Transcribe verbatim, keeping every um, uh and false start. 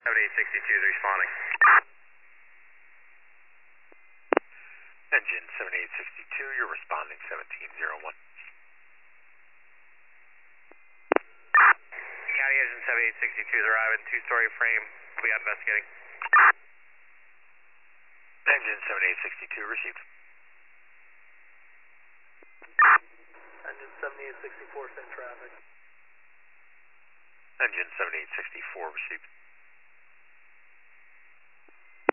seventy-eight sixty-two is responding. Engine seventy-eight sixty-two, you're responding seventeen oh one. County engine seventy-eight sixty-two is arriving, two-story frame. We'll be out investigating. Engine seventy-eight sixty-two received. Engine seventy-eight sixty-four, same traffic. Engine seventy-eight sixty-four received.